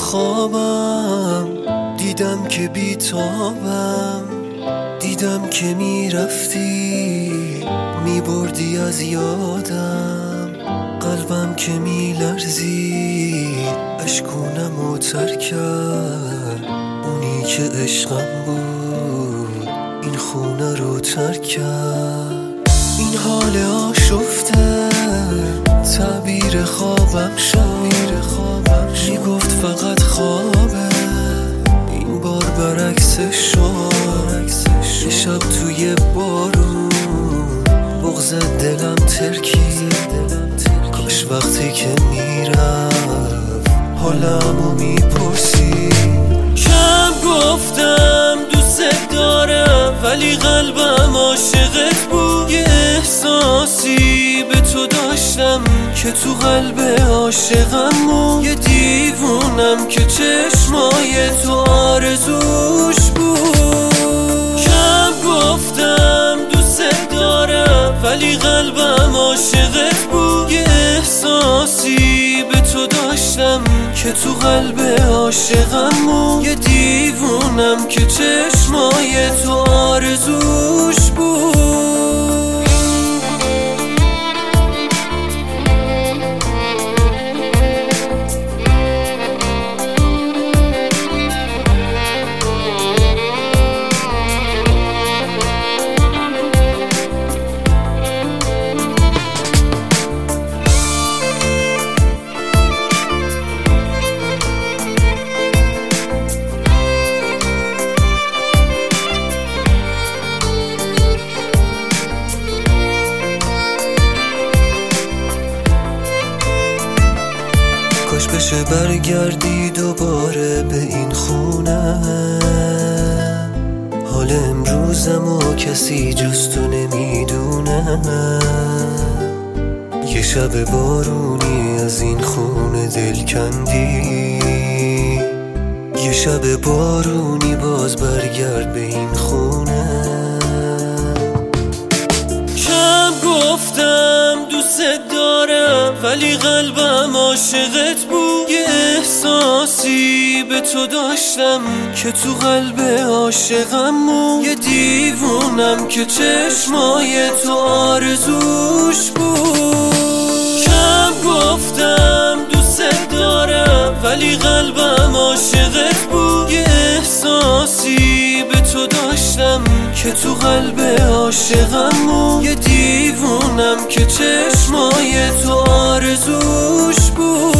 خوابم دیدم که بیتابم، دیدم که میرفتی میبردی از یادم، قلبم که میلرزید اشکونمو تر کرد، اونی که عشقم بود این خونه رو ترک کرد. این حال آشفته تعبیر خوابم شد، میگفت فقط خوابه، این بار برعکسش شد. یه شب توی بارون بغض دلم ترکید، کاش وقتی که میرفت حالمو میپرسی. کم گفتم دوست دارم ولی قلبم عاشقت بود، یه احساسی به تو داشتم که تو قلب عاشقم بود، یه دیوونم که چشمای تو آرزوش بود. کم گفتم دوست دارم ولی قلبم عاشقت بود، یه احساسی به تو داشتم که تو قلب عاشقم بود، یه دیوونم که چشمای تو آرزوش بود. کاش بشه برگردی دوباره به این خونه، حال امروزمو کسی جز تو نمیدونه. یه شب بارونی از این خونه دل کندی، یه شب بارونی باز برگرد به این خونه. کم گفتم دوست دارم ولی قلبم عاشقت بود، یه احساسی به تو داشتم که تو قلب عاشقم بود، یه دیوونم که چشمای تو آرزوش بود. کم گفتم دوست دارم ولی قلبم عاشقت بود، یه احساسی به تو داشتم که تو قلب عاشقم بود، یه دیوونم که چشمای تو آرزوش بود.